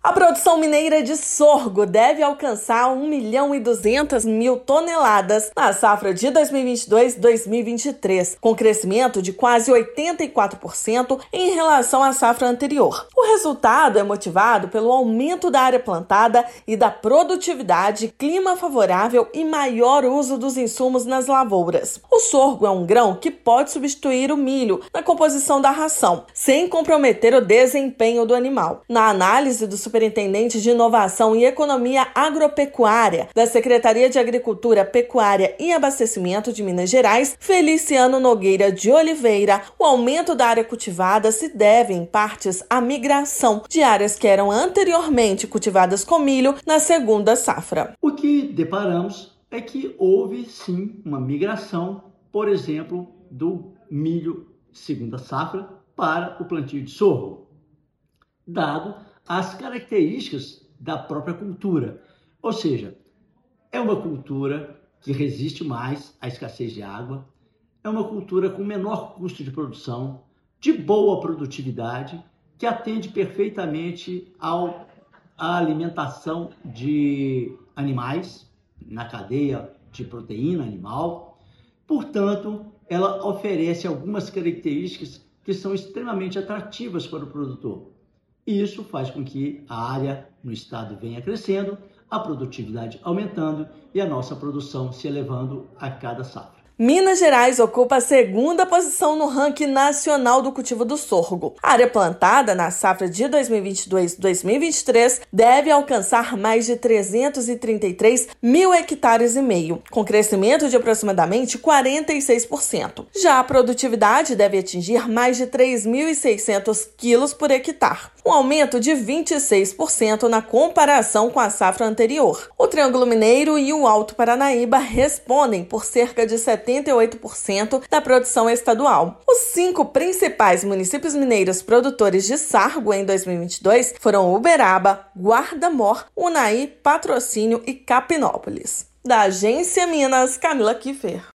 A produção mineira de sorgo deve alcançar 1.200.000 toneladas na safra de 2022-2023, com crescimento de quase 84% em relação à safra anterior. O resultado é motivado pelo aumento da área plantada e da produtividade, clima favorável e maior uso dos insumos nas lavouras. O sorgo é um grão que pode substituir o milho na composição da ração, sem comprometer o desempenho do animal. Na análise do Superintendente de Inovação e Economia Agropecuária da Secretaria de Agricultura, Pecuária e Abastecimento de Minas Gerais, Feliciano Nogueira de Oliveira, o aumento da área cultivada se deve, em partes, à migração de áreas que eram anteriormente cultivadas com milho na segunda safra. O que deparamos é que houve, sim, uma migração, por exemplo, do milho segunda safra para o plantio de sorgo, dado as características da própria cultura. Ou seja, é uma cultura que resiste mais à escassez de água, é uma cultura com menor custo de produção, de boa produtividade, que atende perfeitamente à alimentação de animais na cadeia de proteína animal. Portanto, ela oferece algumas características que são extremamente atrativas para o produtor. E isso faz com que a área no estado venha crescendo, a produtividade aumentando e a nossa produção se elevando a cada safra. Minas Gerais ocupa a segunda posição no ranking nacional do cultivo do sorgo. A área plantada na safra de 2022-2023 deve alcançar mais de 333.000 hectares e meio, com crescimento de aproximadamente 46%. Já a produtividade deve atingir mais de 3.600 quilos por hectare, um aumento de 26% na comparação com a safra anterior. O Triângulo Mineiro e o Alto Paranaíba respondem por cerca de 78% da produção estadual. Os 5 principais municípios mineiros produtores de sargo em 2022 foram Uberaba, Guarda-Mor, Unai, Patrocínio e Capinópolis. Da Agência Minas, Camila Kiffer.